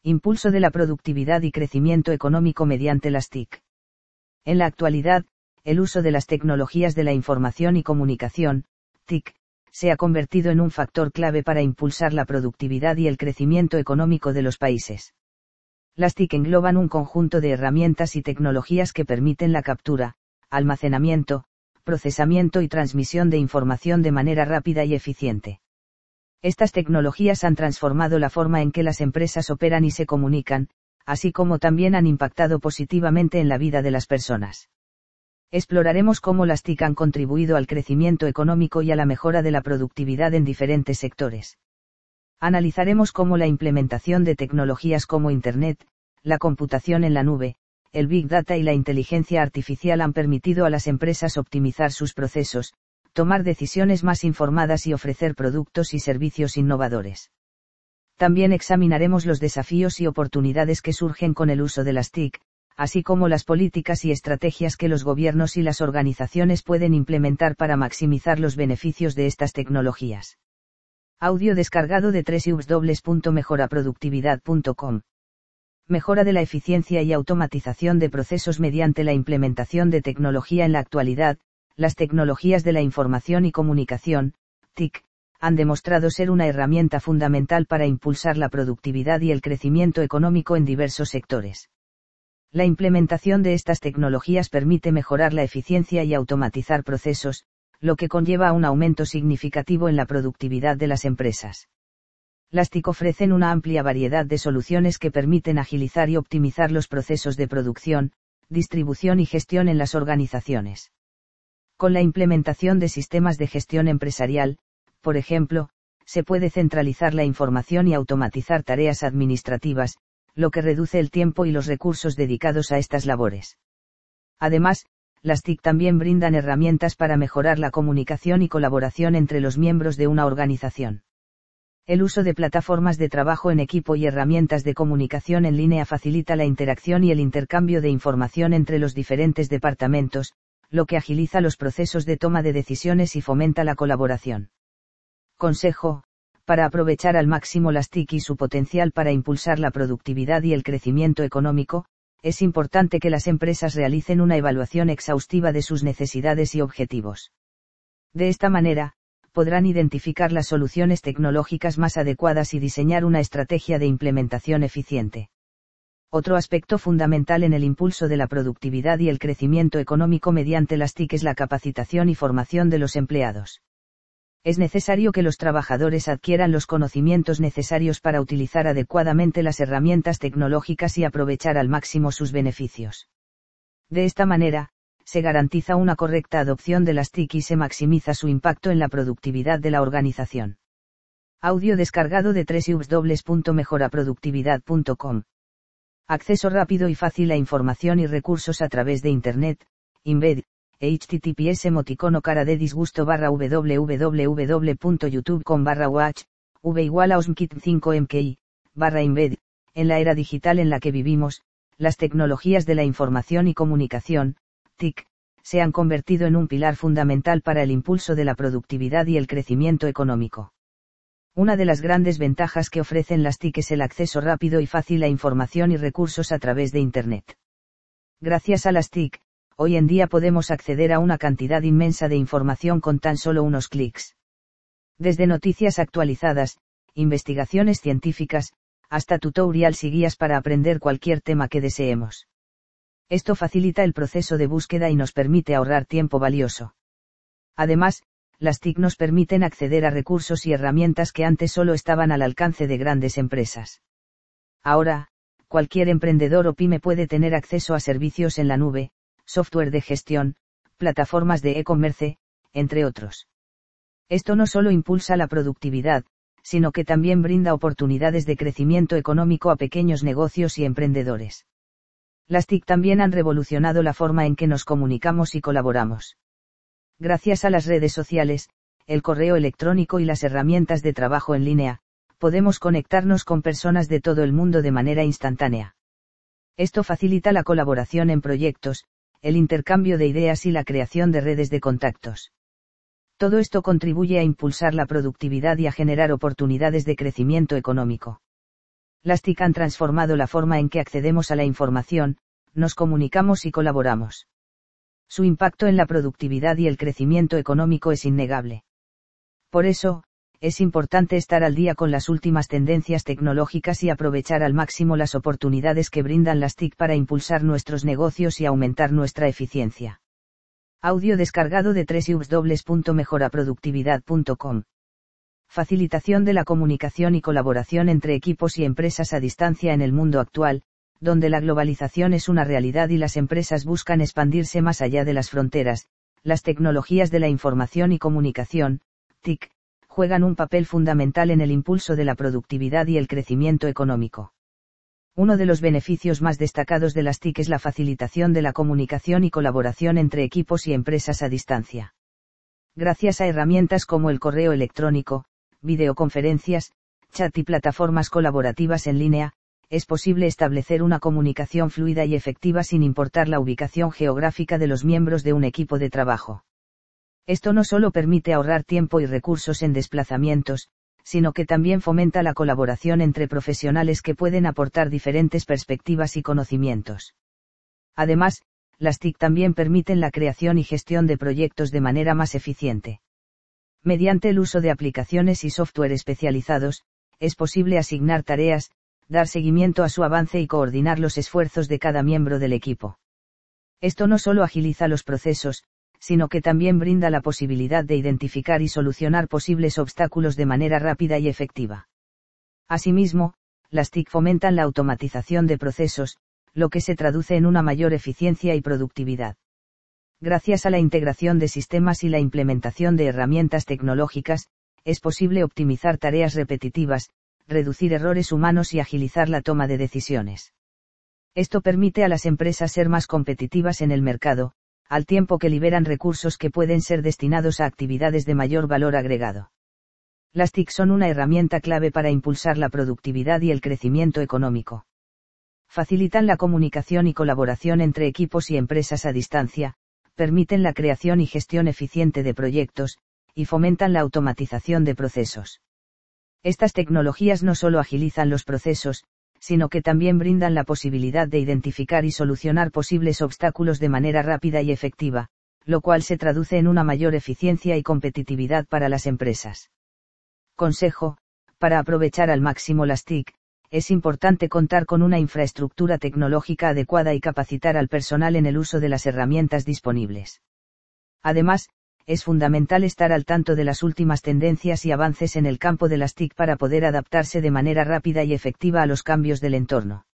Impulso de la productividad y crecimiento económico mediante las TIC. En la actualidad, el uso de las tecnologías de la información y comunicación, TIC, se ha convertido en un factor clave para impulsar la productividad y el crecimiento económico de los países. Las TIC engloban un conjunto de herramientas y tecnologías que permiten la captura, almacenamiento, procesamiento y transmisión de información de manera rápida y eficiente. Estas tecnologías han transformado la forma en que las empresas operan y se comunican, así como también han impactado positivamente en la vida de las personas. Exploraremos cómo las TIC han contribuido al crecimiento económico y a la mejora de la productividad en diferentes sectores. Analizaremos cómo la implementación de tecnologías como Internet, la computación en la nube, el Big Data y la inteligencia artificial han permitido a las empresas optimizar sus procesos, tomar decisiones más informadas y ofrecer productos y servicios innovadores. También examinaremos los desafíos y oportunidades que surgen con el uso de las TIC, así como las políticas y estrategias que los gobiernos y las organizaciones pueden implementar para maximizar los beneficios de estas tecnologías. Audio descargado de www.mejoraproductividad.com. Mejora de la eficiencia y automatización de procesos mediante la implementación de tecnología. En la actualidad, las tecnologías de la información y comunicación, TIC, han demostrado ser una herramienta fundamental para impulsar la productividad y el crecimiento económico en diversos sectores. La implementación de estas tecnologías permite mejorar la eficiencia y automatizar procesos, lo que conlleva a un aumento significativo en la productividad de las empresas. Las TIC ofrecen una amplia variedad de soluciones que permiten agilizar y optimizar los procesos de producción, distribución y gestión en las organizaciones. Con la implementación de sistemas de gestión empresarial, por ejemplo, se puede centralizar la información y automatizar tareas administrativas, lo que reduce el tiempo y los recursos dedicados a estas labores. Además, las TIC también brindan herramientas para mejorar la comunicación y colaboración entre los miembros de una organización. El uso de plataformas de trabajo en equipo y herramientas de comunicación en línea facilita la interacción y el intercambio de información entre los diferentes departamentos, lo que agiliza los procesos de toma de decisiones y fomenta la colaboración. Consejo: para aprovechar al máximo las TIC y su potencial para impulsar la productividad y el crecimiento económico, es importante que las empresas realicen una evaluación exhaustiva de sus necesidades y objetivos. De esta manera, podrán identificar las soluciones tecnológicas más adecuadas y diseñar una estrategia de implementación eficiente. Otro aspecto fundamental en el impulso de la productividad y el crecimiento económico mediante las TIC es la capacitación y formación de los empleados. Es necesario que los trabajadores adquieran los conocimientos necesarios para utilizar adecuadamente las herramientas tecnológicas y aprovechar al máximo sus beneficios. De esta manera, se garantiza una correcta adopción de las TIC y se maximiza su impacto en la productividad de la organización. Audio descargado de www.mejoraproductividad.com. Acceso rápido y fácil a información y recursos a través de Internet, embed, https://www.youtube.com/watch, v=osmkit5mki, embed. En la era digital en la que vivimos, las tecnologías de la información y comunicación, TIC, se han convertido en un pilar fundamental para el impulso de la productividad y el crecimiento económico. Una de las grandes ventajas que ofrecen las TIC es el acceso rápido y fácil a información y recursos a través de Internet. Gracias a las TIC, hoy en día podemos acceder a una cantidad inmensa de información con tan solo unos clics. Desde noticias actualizadas, investigaciones científicas, hasta tutorials y guías para aprender cualquier tema que deseemos. Esto facilita el proceso de búsqueda y nos permite ahorrar tiempo valioso. Además, las TIC nos permiten acceder a recursos y herramientas que antes solo estaban al alcance de grandes empresas. Ahora, cualquier emprendedor o pyme puede tener acceso a servicios en la nube, software de gestión, plataformas de e-commerce, entre otros. Esto no solo impulsa la productividad, sino que también brinda oportunidades de crecimiento económico a pequeños negocios y emprendedores. Las TIC también han revolucionado la forma en que nos comunicamos y colaboramos. Gracias a las redes sociales, el correo electrónico y las herramientas de trabajo en línea, podemos conectarnos con personas de todo el mundo de manera instantánea. Esto facilita la colaboración en proyectos, el intercambio de ideas y la creación de redes de contactos. Todo esto contribuye a impulsar la productividad y a generar oportunidades de crecimiento económico. Las TIC han transformado la forma en que accedemos a la información, nos comunicamos y colaboramos. Su impacto en la productividad y el crecimiento económico es innegable. Por eso, es importante estar al día con las últimas tendencias tecnológicas y aprovechar al máximo las oportunidades que brindan las TIC para impulsar nuestros negocios y aumentar nuestra eficiencia. Audio descargado de www.mejoraproductividad.com. Facilitación de la comunicación y colaboración entre equipos y empresas a distancia en el mundo actual, donde la globalización es una realidad y las empresas buscan expandirse más allá de las fronteras. Las tecnologías de la información y comunicación, TIC, juegan un papel fundamental en el impulso de la productividad y el crecimiento económico. Uno de los beneficios más destacados de las TIC es la facilitación de la comunicación y colaboración entre equipos y empresas a distancia. Gracias a herramientas como el correo electrónico, videoconferencias, chat y plataformas colaborativas en línea, es posible establecer una comunicación fluida y efectiva sin importar la ubicación geográfica de los miembros de un equipo de trabajo. Esto no solo permite ahorrar tiempo y recursos en desplazamientos, sino que también fomenta la colaboración entre profesionales que pueden aportar diferentes perspectivas y conocimientos. Además, las TIC también permiten la creación y gestión de proyectos de manera más eficiente. Mediante el uso de aplicaciones y software especializados, es posible asignar tareas, dar seguimiento a su avance y coordinar los esfuerzos de cada miembro del equipo. Esto no solo agiliza los procesos, sino que también brinda la posibilidad de identificar y solucionar posibles obstáculos de manera rápida y efectiva. Asimismo, las TIC fomentan la automatización de procesos, lo que se traduce en una mayor eficiencia y productividad. Gracias a la integración de sistemas y la implementación de herramientas tecnológicas, es posible optimizar tareas repetitivas, reducir errores humanos y agilizar la toma de decisiones. Esto permite a las empresas ser más competitivas en el mercado, al tiempo que liberan recursos que pueden ser destinados a actividades de mayor valor agregado. Las TIC son una herramienta clave para impulsar la productividad y el crecimiento económico. Facilitan la comunicación y colaboración entre equipos y empresas a distancia, permiten la creación y gestión eficiente de proyectos, y fomentan la automatización de procesos. Estas tecnologías no solo agilizan los procesos, sino que también brindan la posibilidad de identificar y solucionar posibles obstáculos de manera rápida y efectiva, lo cual se traduce en una mayor eficiencia y competitividad para las empresas. Consejo: para aprovechar al máximo las TIC, es importante contar con una infraestructura tecnológica adecuada y capacitar al personal en el uso de las herramientas disponibles. Además, es fundamental estar al tanto de las últimas tendencias y avances en el campo de las TIC para poder adaptarse de manera rápida y efectiva a los cambios del entorno.